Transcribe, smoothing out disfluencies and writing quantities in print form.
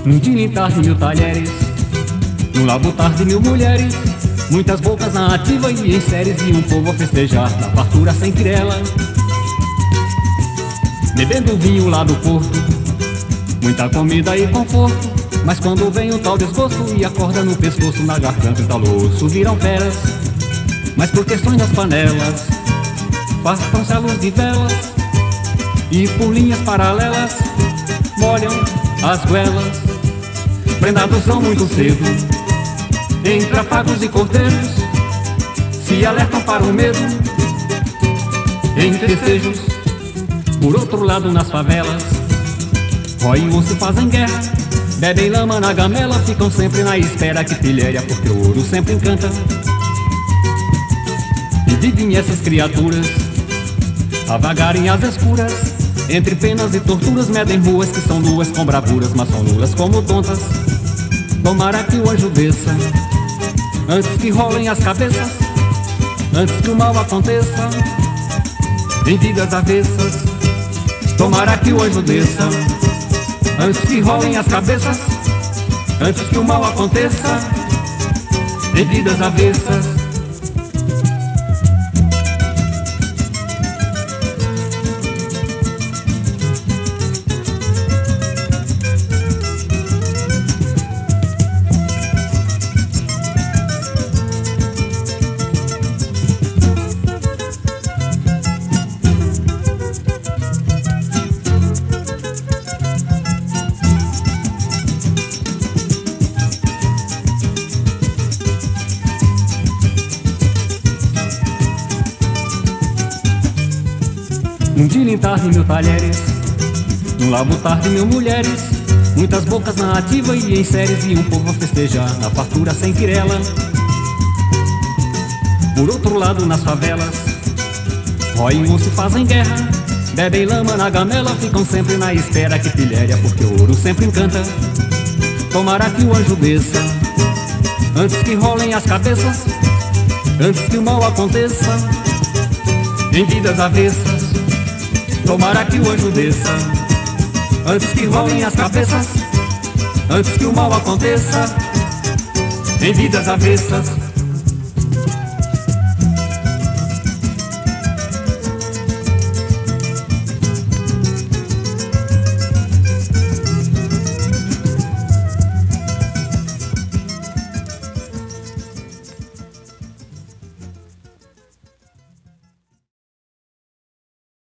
Um tilintar de 1000 talheres, num labutar de 1000 mulheres, muitas bocas na ativa e em séries, e um povo a festejar na fartura sem quirela. Bebendo vinho lá do porto, muita comida e conforto, mas quando vem um tal desgosto e a corda no pescoço, na garganta entalou-se, viram feras. Mas por questões das panelas, fartam-se a luz de velas, e por linhas paralelas molham as goelas. Prendados são muito cedo, entre afagos e cortejos, se alertam para o medo em festejos. Por outro lado, nas favelas, roem ou se fazem guerra, bebem lama na gamela, ficam sempre na espera que pilhéria, porque o ouro sempre encanta. E vivem essas criaturas a vagarem às escuras, entre penas e torturas, medem ruas que são nuas com bravuras, mas são nulas como tontas. Tomara que o anjo desça antes que rolem as cabeças, antes que o mal aconteça em vidas avessas. Tomara que o anjo desça antes que rolem as cabeças, antes que o mal aconteça em vidas avessas. Um tilintar de 1000 talheres, num labutar de 1000 mulheres, muitas bocas na ativa e em séries, e um povo a festejar na fartura sem quirela. Por outro lado, nas favelas, roem ou se fazem guerra, bebem lama na gamela, ficam sempre na espera que pilhéria, porque o ouro sempre encanta. Tomara que o anjo desça antes que rolem as cabeças, antes que o mal aconteça em vidas avessas. Tomara que o anjo desça antes que rolem as cabeças, antes que o mal aconteça em vidas avessas.